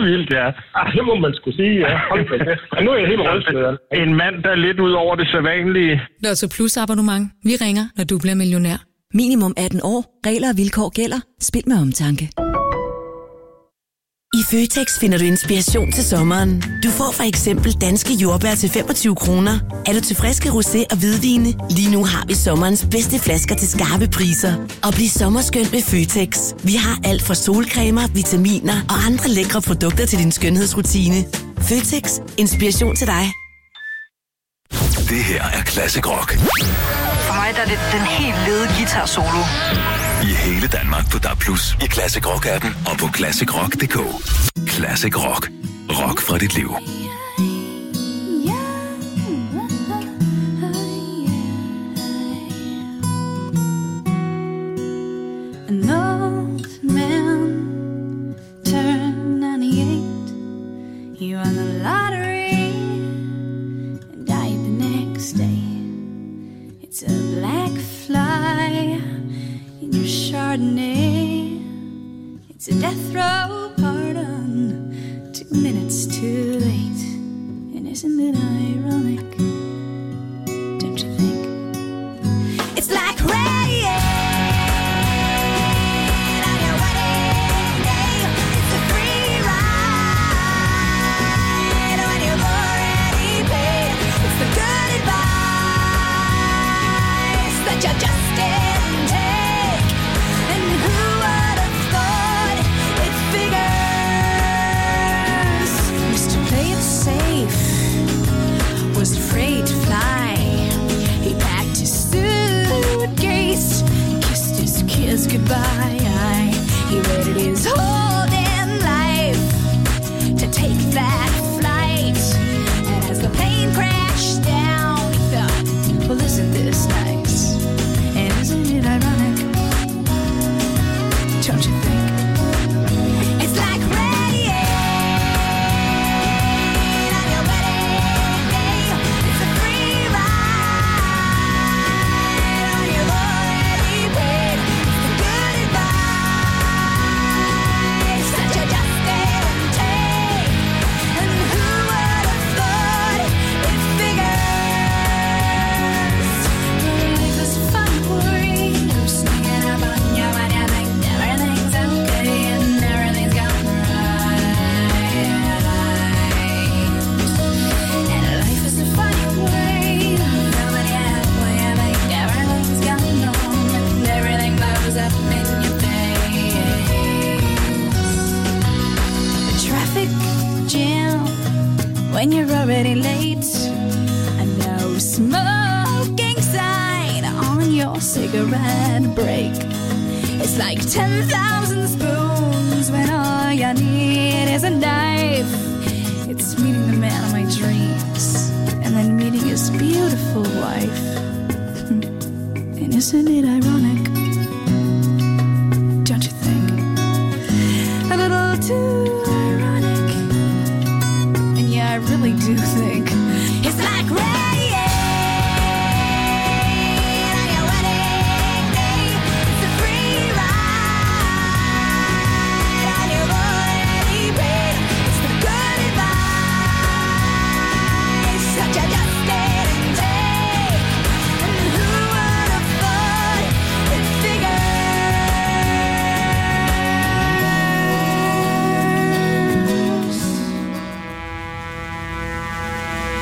vildt, ja. Det må man skulle sige, ja. Hold da kæft. Nu er jeg helt rystet. En mand, der er lidt ud over det sædvanlige. Lotto Plus abonnement. Vi ringer, når du bliver millionær. Minimum 18 år. Regler og vilkår gælder. Spil med omtanke. I Føtex finder du inspiration til sommeren. Du får for eksempel danske jordbær til 25 kroner. Er du til friske rosé og hvidvine? Lige nu har vi sommerens bedste flasker til skarpe priser. Og bliv sommerskønt med Føtex. Vi har alt fra solcremer, vitaminer og andre lækre produkter til din skønhedsrutine. Føtex. Inspiration til dig. Det her er Classic Rock. For mig der er det den helt lede guitar solo. I hele Danmark på DAB+, i Classic Rock-appen og på classicrock.dk. Classic Rock. Rock fra dit liv. An old man turned 98. He won the lottery and died the next day. It's a black fly in your Chardonnay. It's a death row pardon, 2 minutes too late. And isn't it ironic? Don't you think? It's like rain on your wedding day. It's a free ride when you've already paid. It's the good advice that you just didn't take. And who would have thought it figures? Used to play it safe, was afraid to fly. He packed his suitcase, kissed his kids goodbye. He waited his whole damn life to take that flight. And as the plane crashed down, he thought, well, isn't this nice? And isn't it ironic? Don't you think? It's like rain on your wedding day. It's a free ride when you've already paid. It's the good advice that you just didn't take. And who would have thought it figures? Life is fun for you, sneaking up on you when you think everything's okay and everything's gone right. And life is a funny way, when you're halfway, you think everything's gone wrong and everything blows up in your face. The traffic jam when you're already late. A no smoking sign on your cigarette break. It's like 10,000 spoons when all you need is a knife. It's meeting the man of my dreams and then meeting his beautiful wife. And isn't it ironic? Don't you think? A little too ironic. And yeah, I really do think it's like rain on your wedding day. It's a free ride when you've already paid. It's the good advice that you just didn't take. And who would have thought it figures?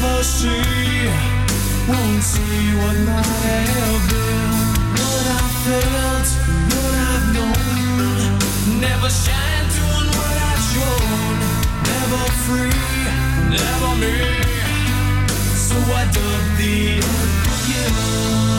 never see, won't see what might have been. What I felt, what I've known, never shine doing what I've shown. Never free, never me, so I dug the unforgiven.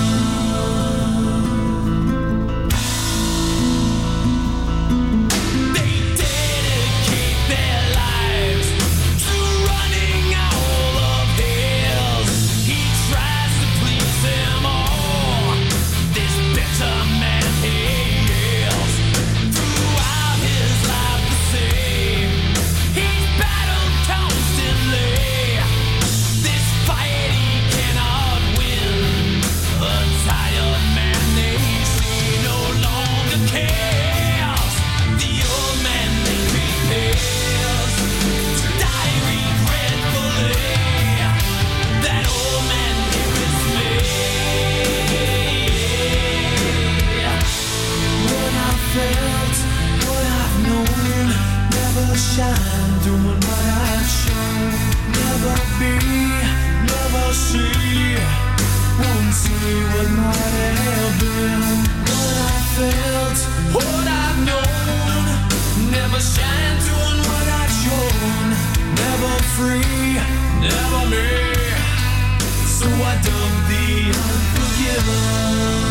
Shine, doing what I've shown. Never be, never see, won't see what might have been. What I felt, what I've known, never shine, doing what I've shown. Never free, never me, so I dug the unforgiven.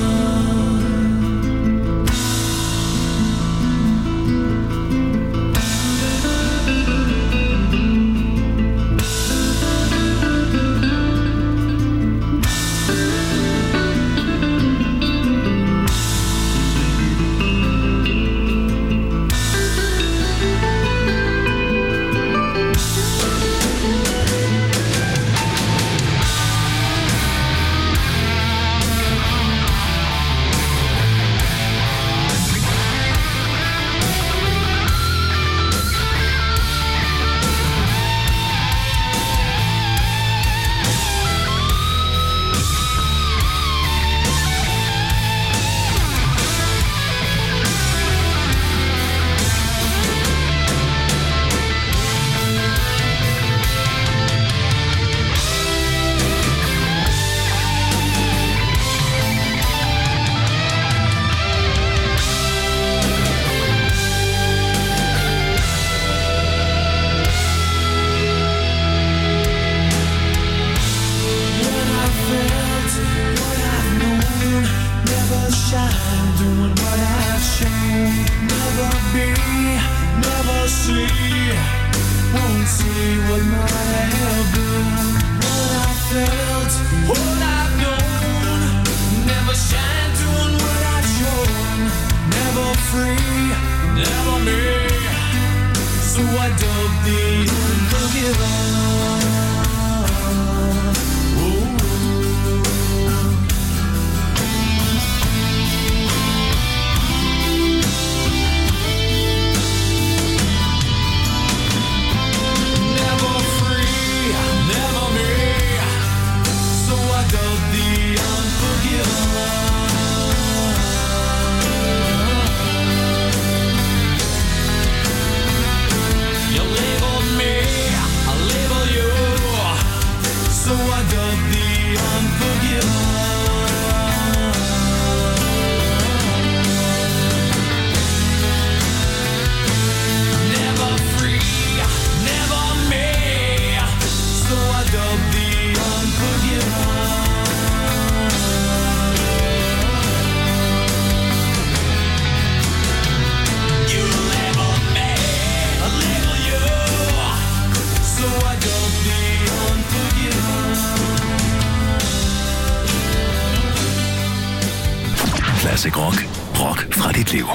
Classic Rock. Rock fra dit liv.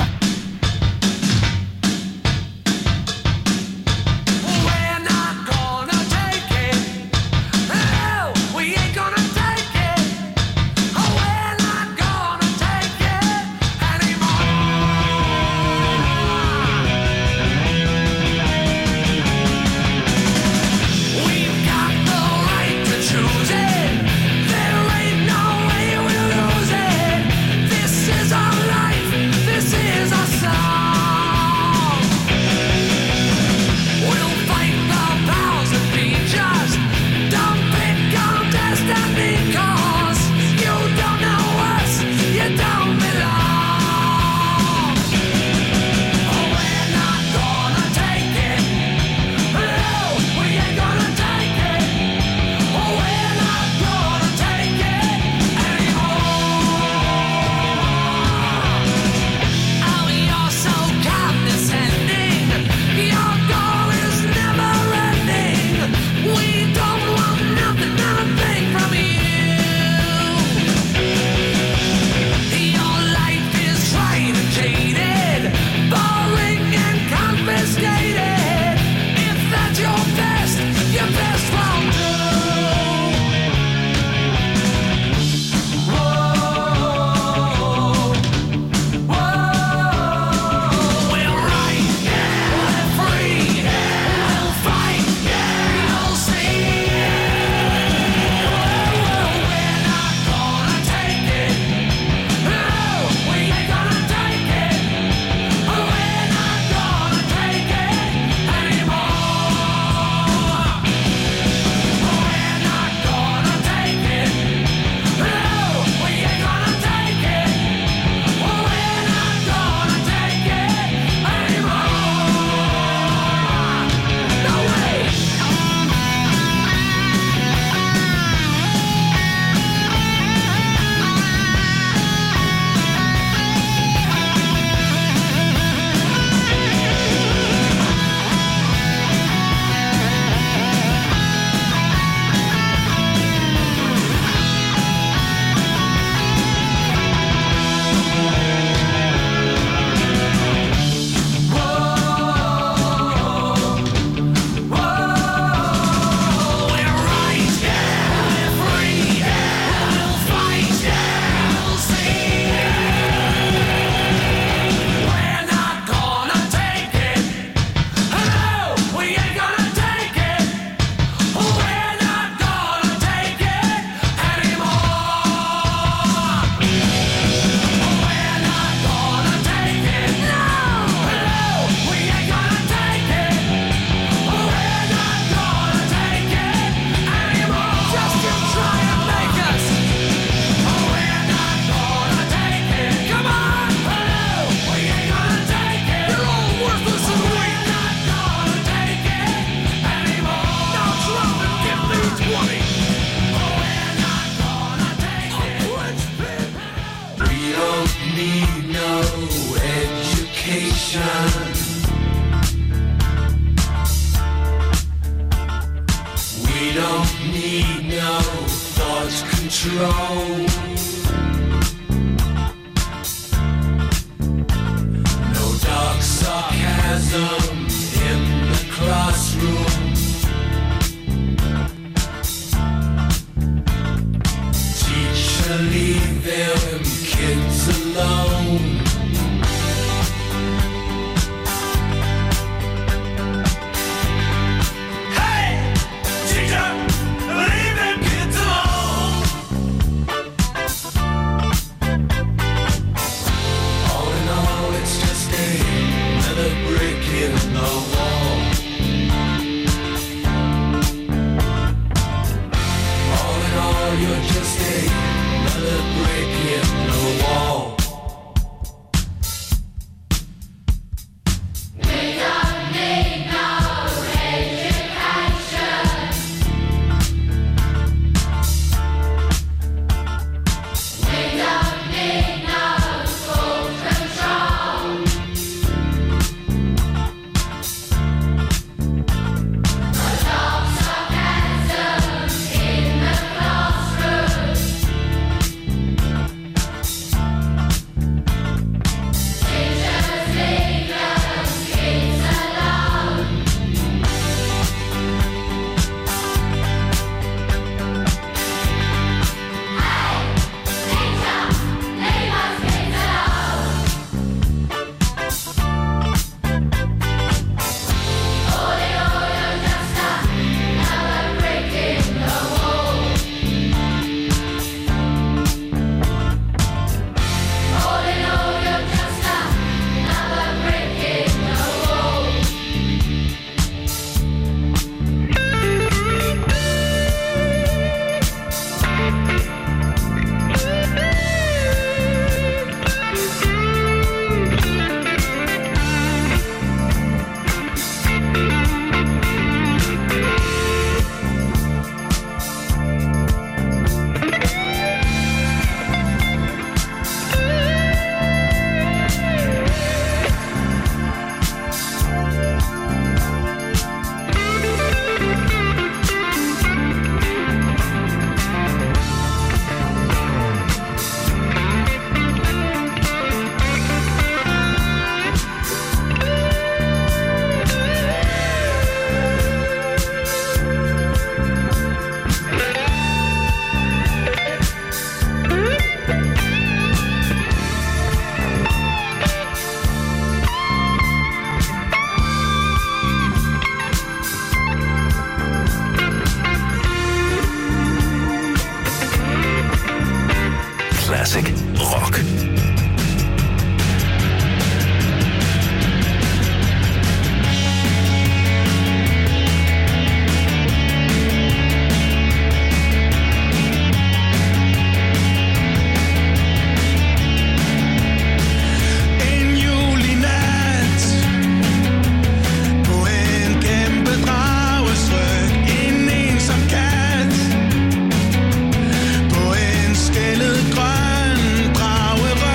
This is don't need no thought control. No dark sarcasm in the classroom. Teacher, leave them kids alone. Classic Rock. Skældet grøn drageret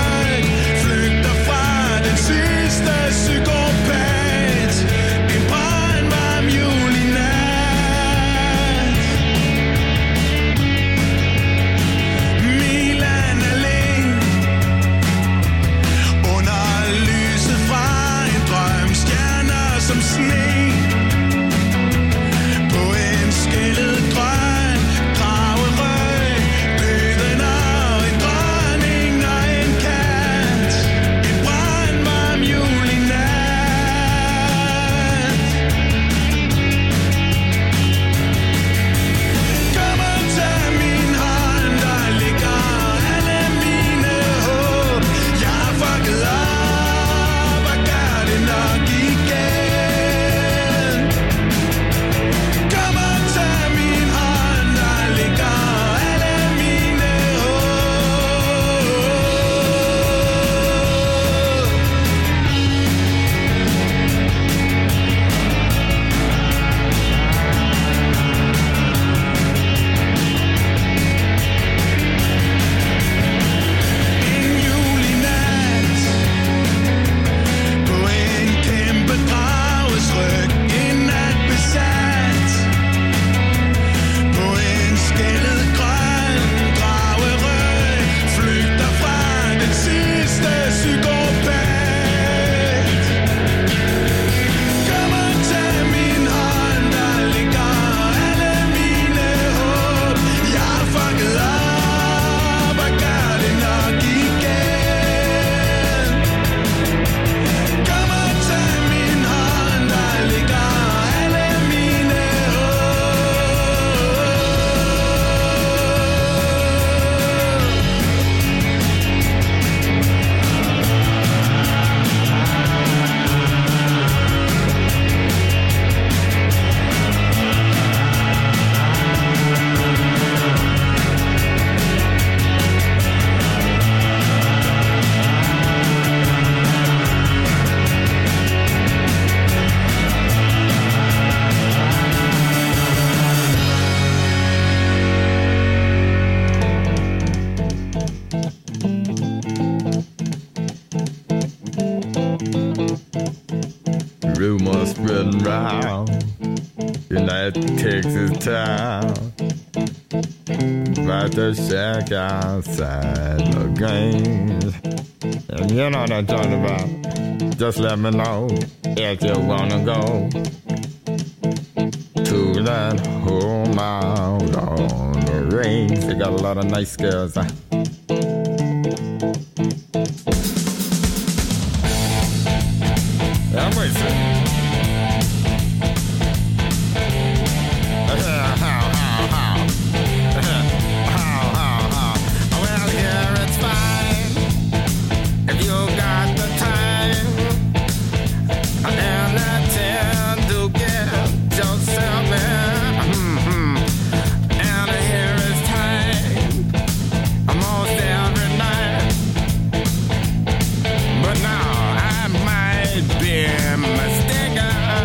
ridden round United Texas town. About to shack outside the games. And you know what I'm talking about. Just let me know if you wanna go to that home out on the range. They got a lot of nice girls. I'm waiting. Well, here it's fine if you got the time and the time to get yourself in. And here is time almost every night. But now I might be mistaken.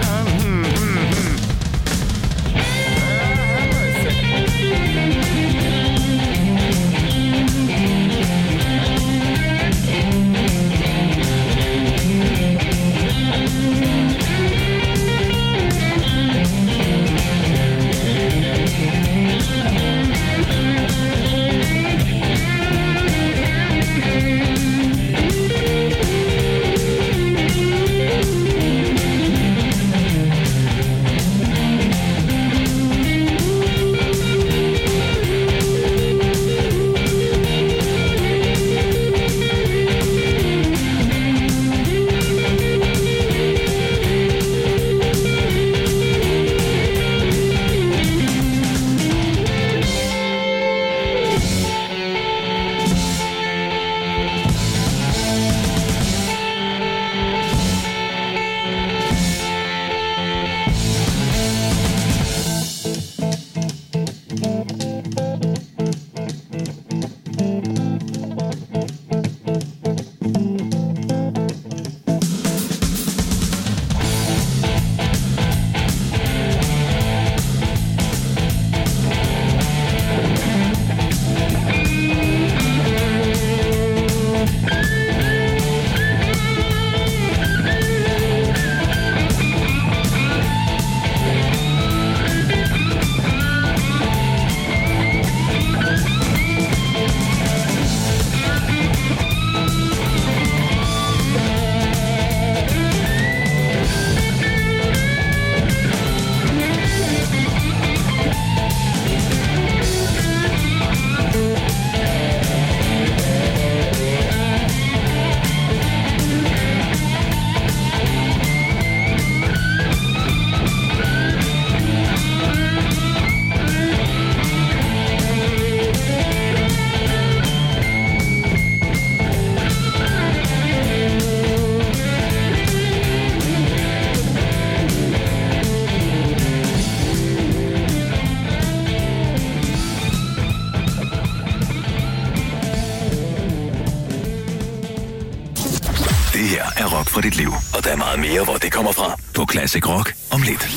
Rock for dit liv, og der er meget mere, hvor det kommer fra. På Classic Rock om lidt.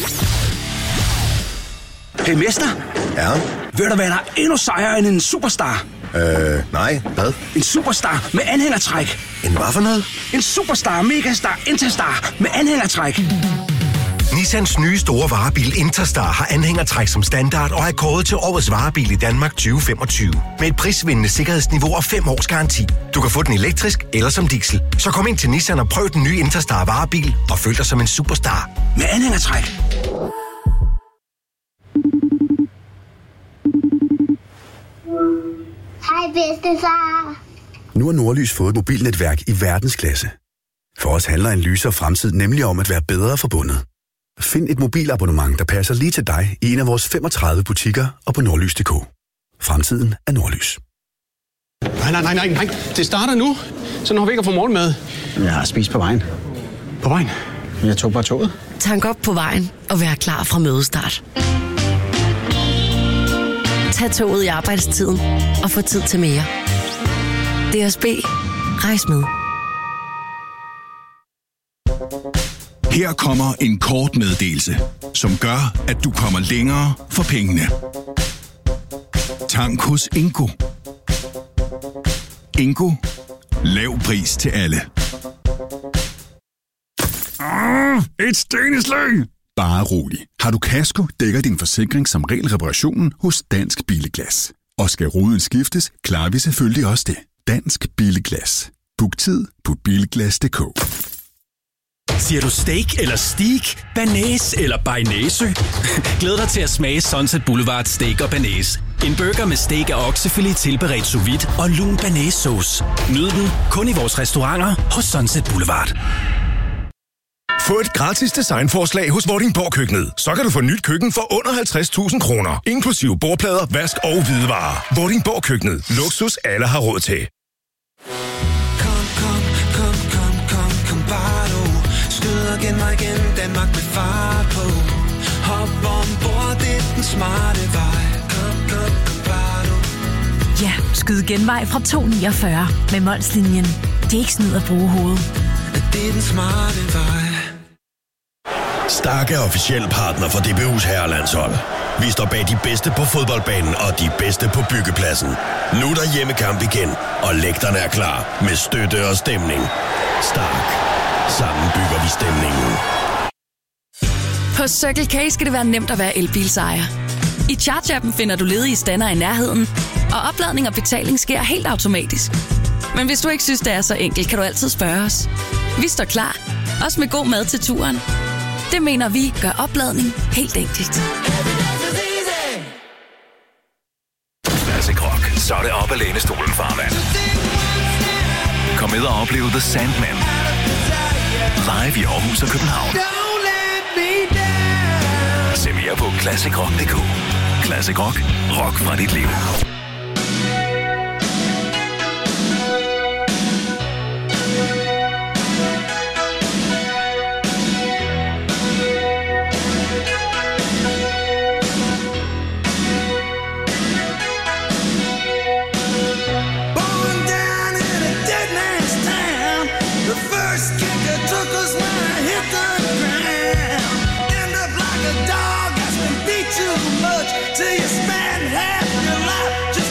Hey mester. Ja? Ved du hvad, der er endnu sejere end en superstar? Nej, hvad? En superstar med anhængertræk. En hvad for noget? En superstar, megastar, Interstar med anhængertræk. Nissans nye store varebil Interstar har anhængertræk som standard og er kåret til årets varebil i Danmark 2025. Med et prisvindende sikkerhedsniveau og 5 års garanti. Du kan få den elektrisk eller som diesel. Så kom ind til Nissan og prøv den nye Interstar varebil og føl dig som en superstar. Med anhængertræk. Hej bedstefar. Nu har Nordlys fået et mobilnetværk i verdensklasse. For os handler en lysere fremtid nemlig om at være bedre forbundet. Find et mobilabonnement, der passer lige til dig i en af vores 35 butikker og på nordlys.dk. Fremtiden er Nordlys. Nej. Det starter nu. Så når vi ikke får morgenmad. Jeg har spist på vejen. På vejen? Jeg tog bare toget. Tank op på vejen og vær klar fra mødestart. Tag toget i arbejdstiden og få tid til mere. DSB. Rejs med. Her kommer en kort meddelelse, som gør, at du kommer længere for pengene. Tank hos Ingo. Ingo. Lav pris til alle. Et steneslag! Bare rolig. Har du kasko, dækker din forsikring som regel reparationen hos Dansk Billeglas. Og skal ruden skiftes, klarer vi selvfølgelig også det. Dansk Billeglas. Book tid på bilglas.dk. Siger du steak eller steak, banæs eller bearnaise? Glæd dig til at smage Sunset Boulevard Steak og Banæs. En burger med steak af oksefilet tilberedt sous vide og lun banæssauce. Nyd den kun i vores restauranter hos Sunset Boulevard. Få et gratis designforslag hos Vordingborg Køkkenet. Så kan du få nyt køkken for under 50.000 kroner. Inklusive bordplader, vask og hvidevarer. Vordingborg Køkkenet. Luksus alle har råd til. Kom bare du. Skyd og genvej igen. Danmark med fart på. Hop ombord, det er den smarte vej. Kom bare du. Ja, skyd genvej fra 249 med Molslinjen. Det er ikke snyd at bruge hovedet. Det er den smarte vej. Stark er officiel partner for DBU's herrelandshold. Vi står bag de bedste på fodboldbanen og de bedste på byggepladsen. Nu er der hjemmekamp igen, og lægterne er klar med støtte og stemning. Stark. Sammen bygger vi stemningen. På Circle K skal det være nemt at være elbilsejer. I Charge-appen finder du ledige stander i nærheden, og opladning og betaling sker helt automatisk. Men hvis du ikke synes, det er så enkelt, kan du altid spørge os. Vi står klar, også med god mad til turen. Det mener vi gør opladning helt enkelt. Classic Rock. Så er det op ad lænestolen, farmand. Kom med og opleve The Sandman. Live i Aarhus og København. Se mere på classicrock.dk. Classic Rock. Rock fra dit liv. Till you spend half your life just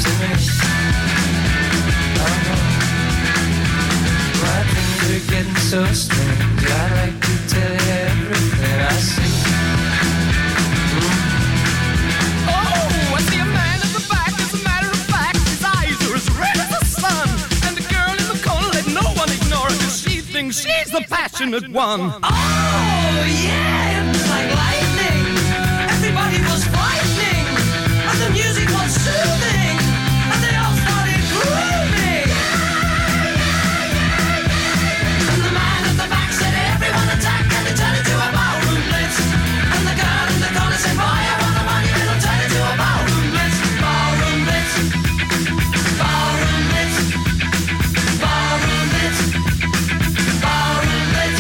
to me. My things are getting so strange. I'd like to tell you everything I see. Oh, I see a man in the back. As a matter of fact, his eyes are as red as the sun. And the girl in the corner, let no one ignore her, 'cause she thinks she's the passionate one. Oh, yeah, it was like lightning. Everybody was frightening. And the music was soothing. And they all started grooving. And the man at the back said, everyone attack. And they turned it to a ballroom blitz. And the girl in the corner said, boy, I want the money. And it'll turn it to a ballroom blitz. Ballroom blitz. Ballroom blitz. Ballroom blitz. Ballroom blitz.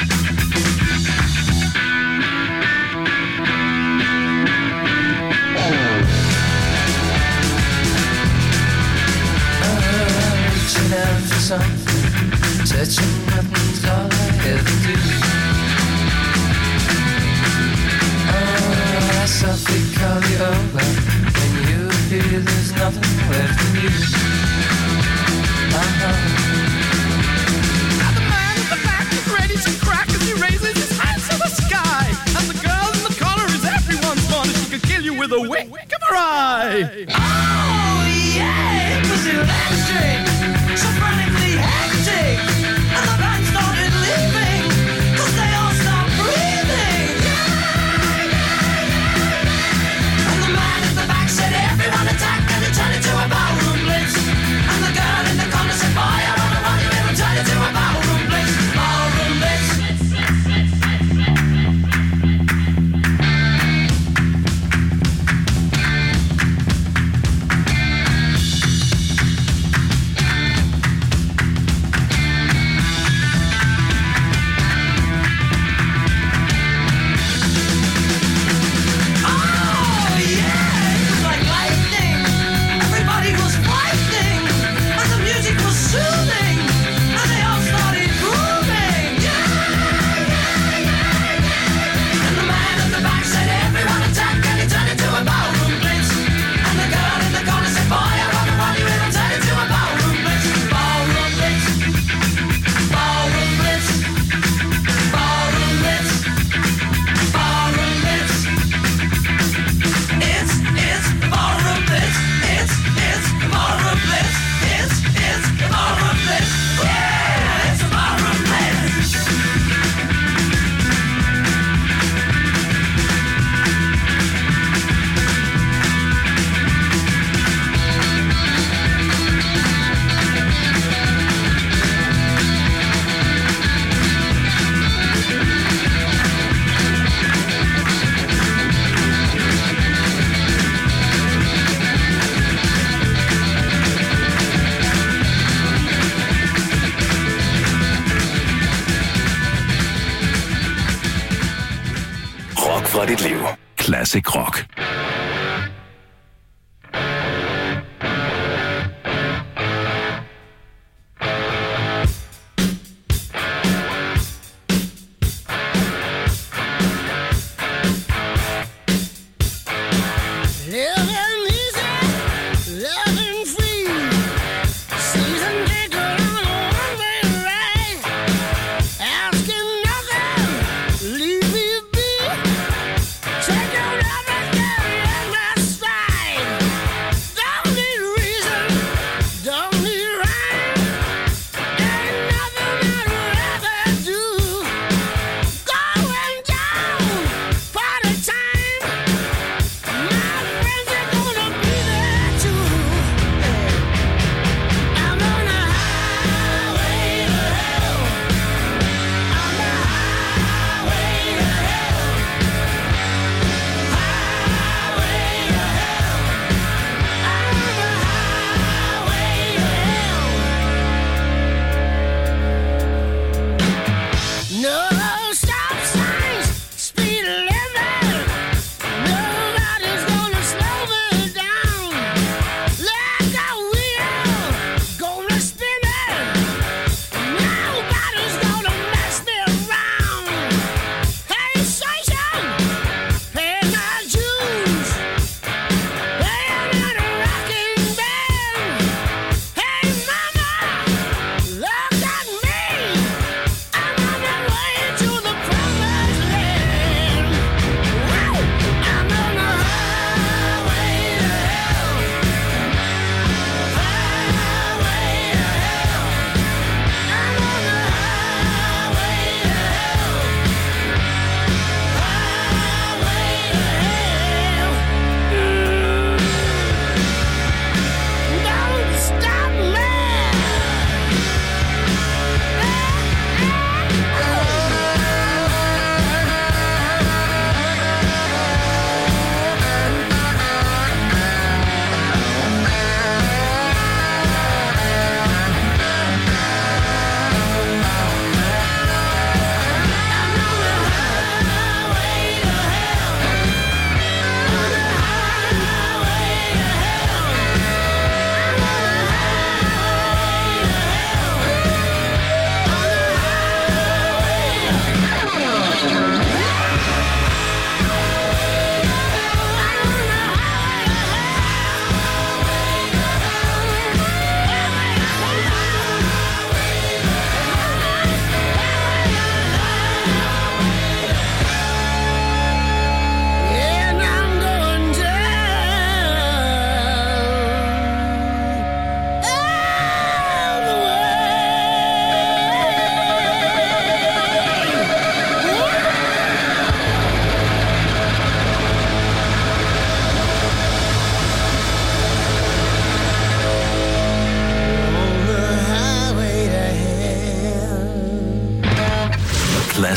Reaching out for something, touching nothing's all I ever do. I softly call you over when you feel there's nothing left in you. Now the man in the back is ready to crack as he raises his hands to the sky. And the girl in the corner is everyone's fun. She could kill you with a wink of her eye. Oh, yeah, it was electric, so frantically hectic. And the band started leaving, 'cause they all stopped breathing. And the man at the back said, everyone attack, and it turned into a ballroom blitz. And the girl in the corner said, boy, I want the money, it'll turn into a ballroom blitz. Ballroom blitz. Fra dit liv. Classic rock. Take your love and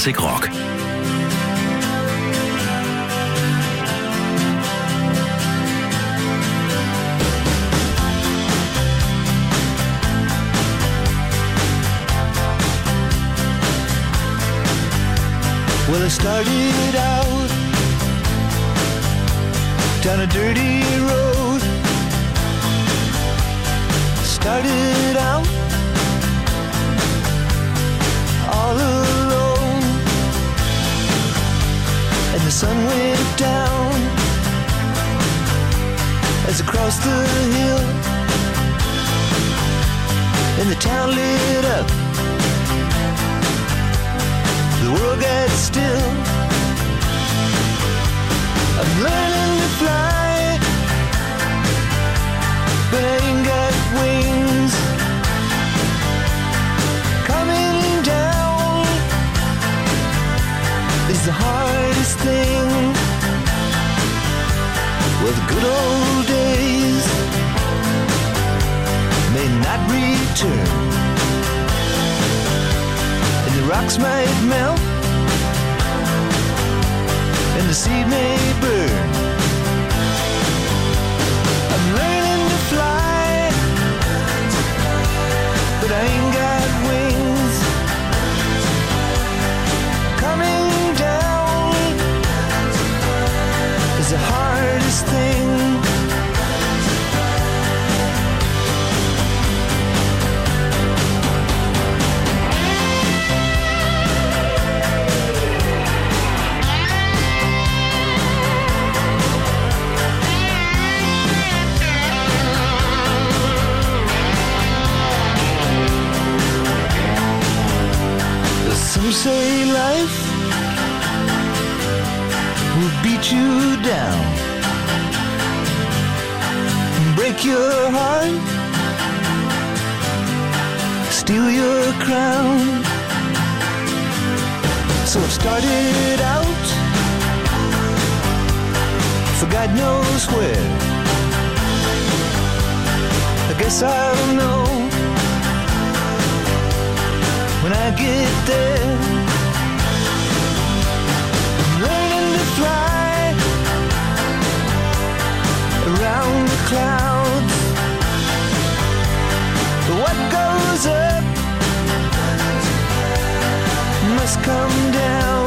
Classic Rock. Well, I started out down a dirty road. Started out all alone, and the sun went down as I crossed the hill, and the town lit up. The world got still. I'm learning to fly, but I ain't got wings. Coming down is the hardest thing. Well, the good old days may not return, and the rocks might melt, and the seed may burn. I'm learning to fly, but I ain't got wings. Coming down is the hardest thing. Some say life will beat you down, break your heart, steal your crown. So I've started out for God knows where. I guess I'll know when I get there. I'm learning to fly around the clouds. But what goes up must come down.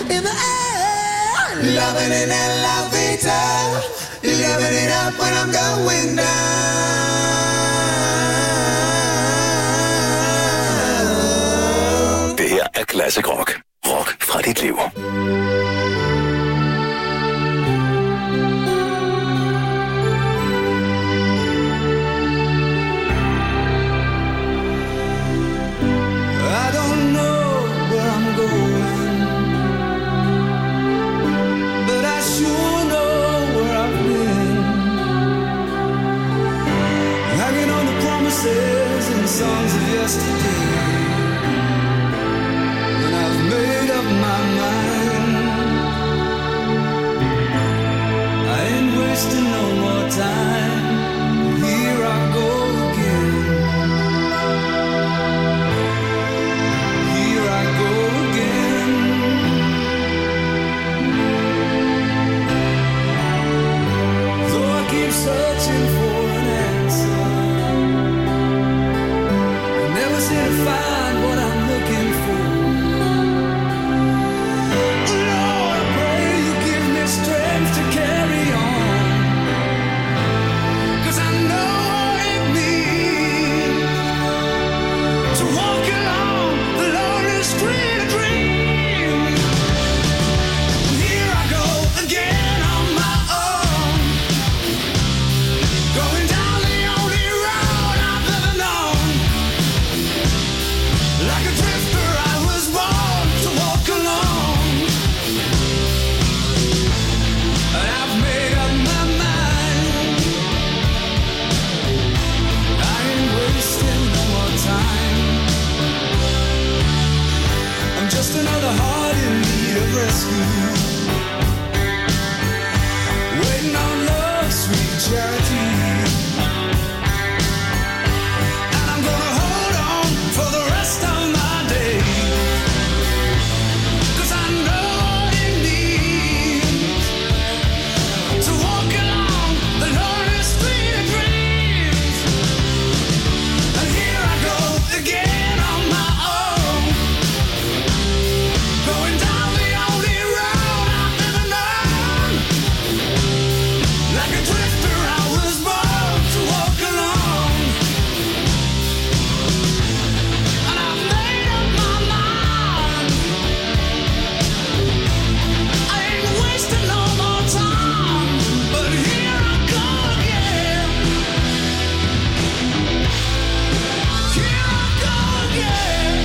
in the air. Loving in elevator. Living it up when I'm going down. Det her er Classic Rock. Rock fra dit liv. I don't know where I'm going, but I sure know where I've been. Hanging on the promises and songs of yesterday, and I've made up my mind. I ain't wasting no more time. Here I go again. Here I go again. Though I keep searching for an answer, I never seem to find what I'm looking for. Lord, I pray you give me strength to carry on, 'cause I know it means to walk along the lonely street of dreams. Here I go again on my own, going down the only road I've ever known. Like a drifter I was born to walk alone, and I've made up my mind. I ain't wasting no more time. I'm just another heart in need of rescue, waiting on love's sweet charity. And I'm gonna hold on for the rest of my days, 'cause I know what it means to walk along the lonely street of dreams. And here I go again on my own, going down the only road I've ever known. Like a drifter I was born to walk alone, and I've made up my mind. I ain't wasting no more time, but here I go again. Here I go again.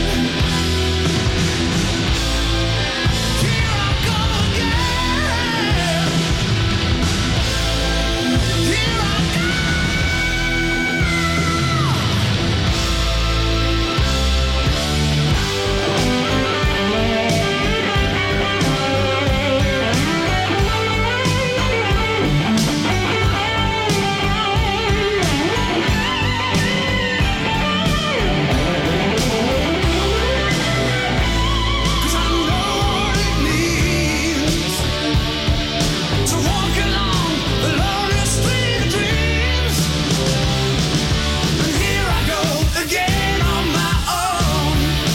Here I go again. Here I go. Cause I know what it means to walk along the lonely street of dreams. And here I go again on my own,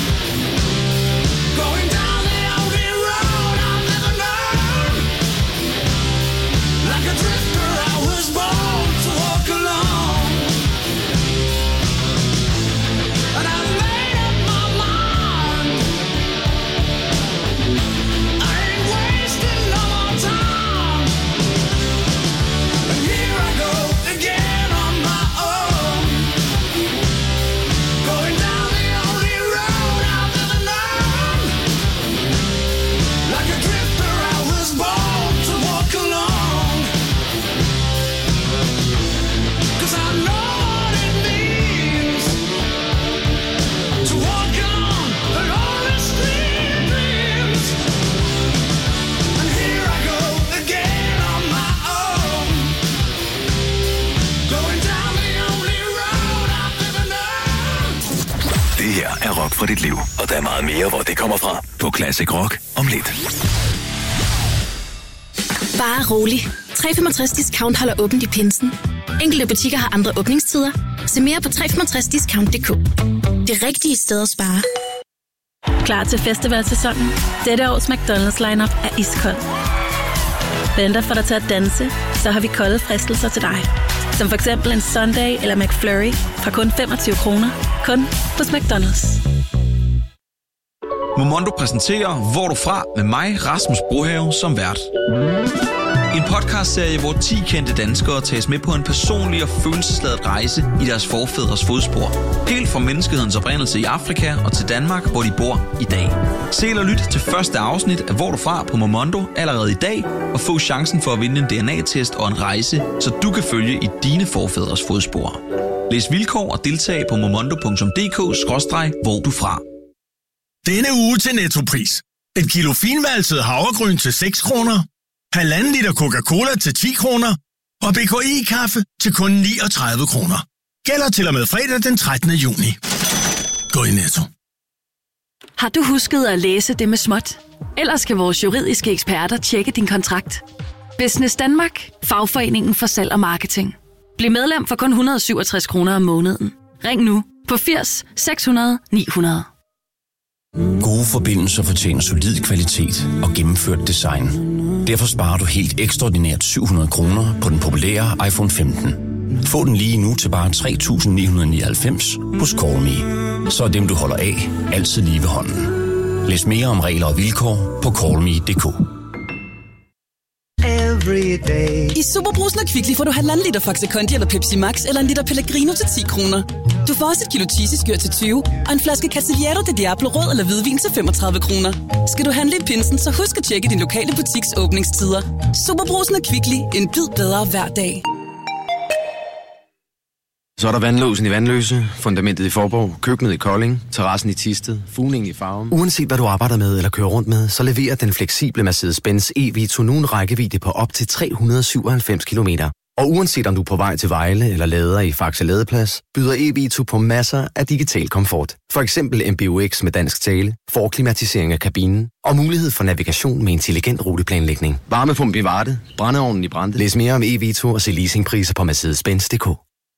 going down the only road I've ever known. Like a drifter I was born to walk alone, and I've made up my mind. I ain't wasting no more time. And here I go again on my own, going down the only road I've ever known. Like a drifter I was born to walk alone, 'cause I know what it means to walk along the lonely street of dreams. And here I go again on my own, going down the only road I've ever known. Det her er rock fra dit liv, og der er meget mere, hvor det kommer fra på Classic Rock om lidt. Bare rolig. 365 Discount holder åbent i pinsen. Enkelte butikker har andre åbningstider. Se mere på 365discount.dk. Det rigtige sted at spare. Klar til festivalsæsonen? Dette års McDonald's lineup er iskold. Venter for dig til at danse, så har vi kolde fristelser til dig. Som for eksempel en Sundae eller McFlurry fra kun 25 kroner. Kun hos McDonald's. Momondo præsenterer Hvor du fra med mig, Rasmus Brohave, som vært. En podcastserie, hvor 10 kendte danskere tages med på en personlig og følelsesladet rejse i deres forfædres fodspor. Helt fra menneskehedens oprindelse i Afrika og til Danmark, hvor de bor i dag. Se eller lyt til første afsnit af Hvor du fra på Momondo allerede i dag, og få chancen for at vinde en DNA-test og en rejse, så du kan følge i dine forfædres fodspor. Læs vilkår og deltag på momondo.dk/hvor du fra. Denne uge til Nettopris. Et kilo finvalset havregryn til 6 kroner. 1,5 liter Coca-Cola til 10 kroner. Og BKI-kaffe til kun 39 kroner. Gælder til og med fredag den 13. juni. Gå i Netto. Har du husket at læse det med småt? Ellers skal vores juridiske eksperter tjekke din kontrakt. Business Danmark, fagforeningen for salg og marketing. Bliv medlem for kun 167 kroner om måneden. Ring nu på 80 600 900. Gode forbindelser fortjener solid kvalitet og gennemført design. Derfor sparer du helt ekstraordinært 700 kroner på den populære iPhone 15. Få den lige nu til bare 3.999 hos Callme. Så er dem, du holder af, altid lige ved hånden. Læs mere om regler og vilkår på callme.dk. I Superbrugsen og Kvickly får du 1,5 liter Faxe Kondi eller Pepsi Max eller en liter Pellegrino til 10 kroner. Du får også et kilo cheesy-skyr til 20 og en flaske Castillejo de Diablo rød eller hvidvin til 35 kroner. Skal du handle i pinsen, så husk at tjekke din lokale butiks åbningstider. Superbrugsen og Kvickly. En bid bedre hver dag. Så er der vandlåsen i Vandløse, fundamentet i Forborg, køkkenet i Kolding, terrassen i Thisted, fugningen i Farum. Uanset hvad du arbejder med eller kører rundt med, så leverer den fleksible Mercedes-Benz e-Vito nu en rækkevidde på op til 397 km. Og uanset om du er på vej til Vejle eller lader i Faxe Ladeplads, byder e-Vito på masser af digital komfort. For eksempel MBUX med dansk tale, forklimatisering af kabinen og mulighed for navigation med intelligent ruteplanlægning. Varmepumpe i Varde, brændeovnen i Brande. Læs mere om e-Vito og se leasingpriser på Mercedes-Benz.dk.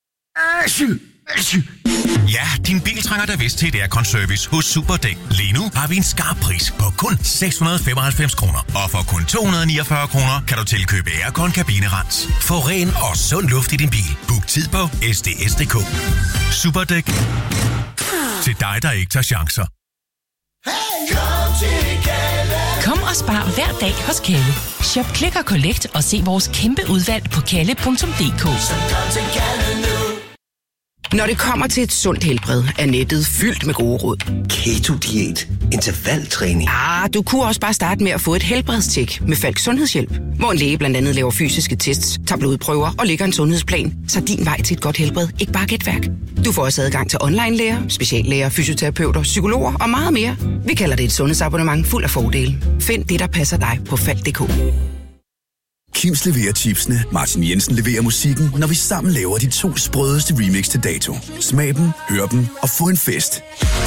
Ja, din bil trænger da vist til et aircon-service hos Superdæk. Lige nu har vi en skarp pris på kun 695 kroner. Og for kun 249 kroner kan du tilkøbe aircon-kabinerens. Få ren og sund luft i din bil. Book tid på sds.dk. Superdæk. Til dig, der ikke tager chancer. Kom og spar hver dag hos Kalle. Shop, klik og collect og se vores kæmpe udvalg på kalle.dk. Når det kommer til et sundt helbred, er nettet fyldt med gode råd. Keto-diæt, intervaltræning. Du kunne også bare starte med at få et helbredstjek med Falk Sundhedshjælp, hvor en læge blandt andet laver fysiske tests, tager blodprøver og lægger en sundhedsplan, så din vej til et godt helbred ikke bare er gætværk. Du får også adgang til online-læger, speciallæger, fysioterapeuter, psykologer og meget mere. Vi kalder det et sundhedsabonnement fuld af fordele. Find det, der passer dig på Falk.dk. Kims leverer chipsene, Martin Jensen leverer musikken, når vi sammen laver de 2 sprødeste remix til dato. Smag dem, hør dem og få en fest.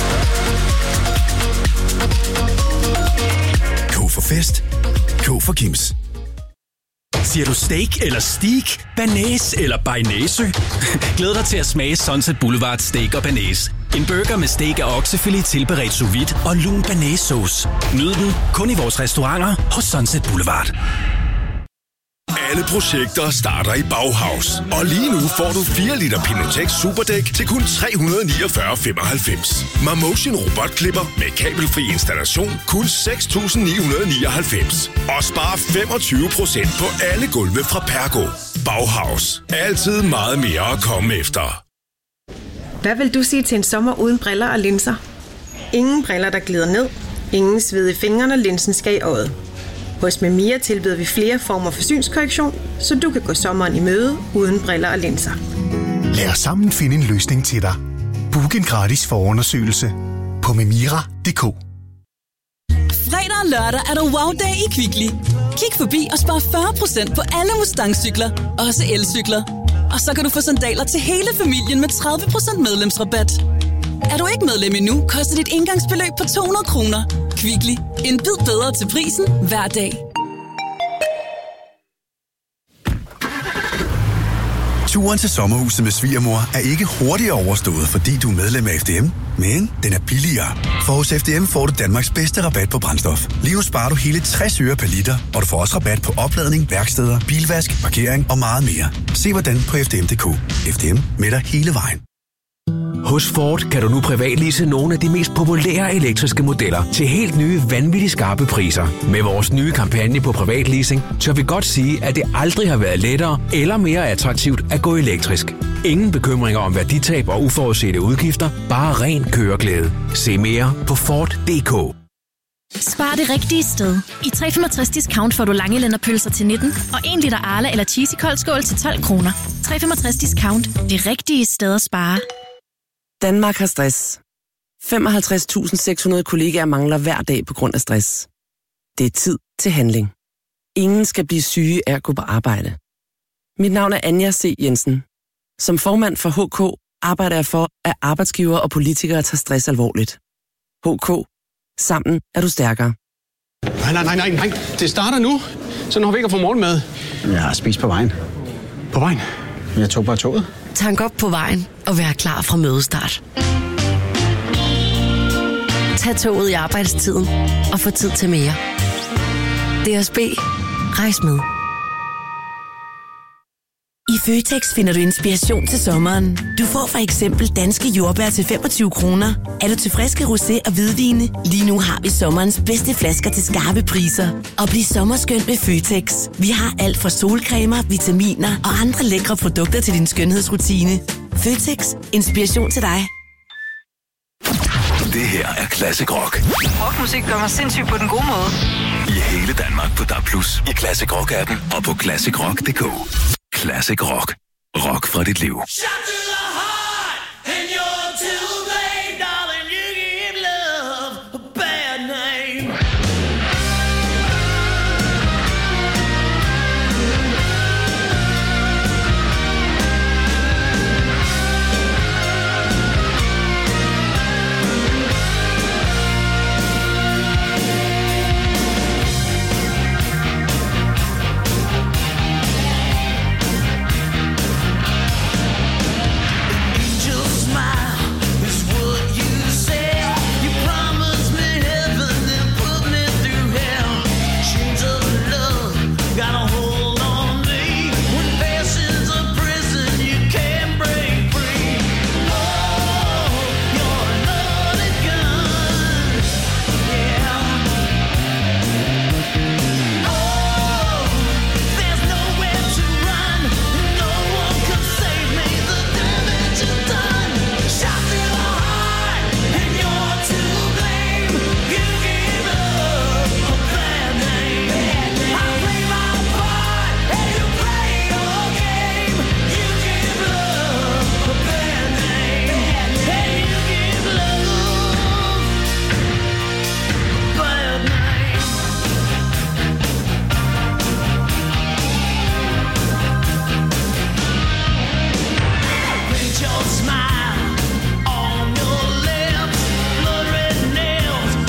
K for fest. K for Kims. Siger du steak eller steak, banæs eller bearnaise? Glæd dig til at smage Sunset Boulevard Steak og Banæs. En burger med steak og oksefilet tilberedt sous vide og lun banæssauce. Nyd den kun i vores restauranter hos Sunset Boulevard. Alle projekter starter i Bauhaus. Og lige nu får du 4 liter Pinotex Superdæk til kun 349,95. Marmotion robotklipper med kabelfri installation kun 6.999. Og spar 25% på alle gulve fra Pergo. Bauhaus. Altid meget mere at komme efter. Hvad vil du sige til en sommer uden briller og linser? Ingen briller, der glider ned. Ingen sved i fingrene, når linsen skal i øjet. Hos Memia tilbyder vi flere former for synskorrektion, så du kan gå sommeren i møde uden briller og linser. Lad os sammen finde en løsning til dig. Book en gratis forundersøgelse på memira.dk. Fredag og lørdag er der wow-dag i Kvickly. Kig forbi og spar 40% på alle Mustang-cykler, også elcykler. Og så kan du få sandaler til hele familien med 30% medlemsrabat. Er du ikke medlem endnu, koster dit indgangsbeløb på 200 kroner. Kvickly. En bid bedre til prisen hver dag. Turen til sommerhuset med svigermor er ikke hurtigere overstået, fordi du er medlem af FDM, men den er billigere. For hos FDM får du Danmarks bedste rabat på brændstof. Lige nu sparer du hele 60 øre per liter, og du får også rabat på opladning, værksteder, bilvask, parkering og meget mere. Se hvordan på FDM.dk. FDM med dig hele vejen. Hos Ford kan du nu privatlease nogle af de mest populære elektriske modeller til helt nye, vanvittigt skarpe priser. Med vores nye kampagne på privatleasing, tør vi godt sige, at det aldrig har været lettere eller mere attraktivt at gå elektrisk. Ingen bekymringer om værditab og uforudsete udgifter, bare ren køreglæde. Se mere på Ford.dk. Spar det rigtige sted. I 365 discount får du langelænderpølser til 19 og 1 liter Arla eller Cheesy koldskål til 12 kroner. 365 discount. Det rigtige sted at spare. Danmark har stress. 55.600 kollegaer mangler hver dag på grund af stress. Det er tid til handling. Ingen skal blive syge af at gå på arbejde. Mit navn er Anja C. Jensen. Som formand for HK arbejder jeg for, at arbejdsgivere og politikere tager stress alvorligt. HK. Sammen er du stærkere. Nej. Det starter nu. Så når vi ikke har fået morgenmad. Jeg har spist på vejen. På vejen? Jeg tog bare toget. Tank op på vejen og vær klar fra mødestart. Tag toget i arbejdstiden og få tid til mere. DSB. Rejs med. I Føtex finder du inspiration til sommeren. Du får for eksempel danske jordbær til 25 kroner. Er du til friske rosé og hvidvine? Lige nu har vi sommerens bedste flasker til skarpe priser. Og bliv sommerskøn med Føtex. Vi har alt fra solcremer, vitaminer og andre lækre produkter til din skønhedsrutine. Føtex. Inspiration til dig. Det her er Classic Rock. Rockmusik gør mig sindssyg på den gode måde. I hele Danmark på DAB+, i Classic Rock-appen og på ClassicRock.dk. Classic Rock. Rock fra dit liv.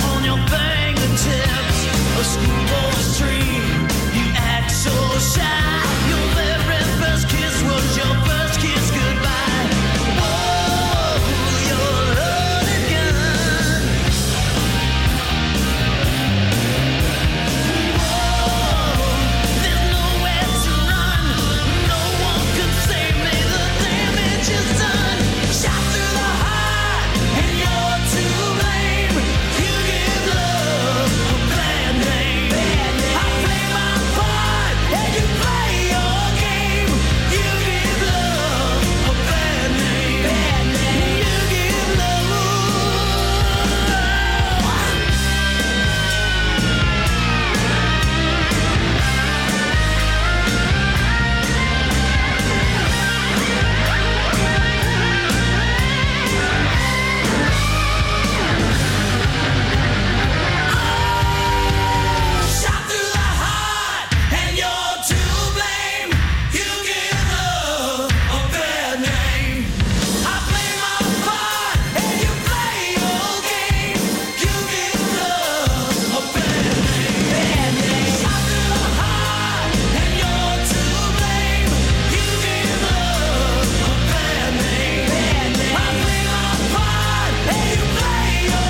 Shine.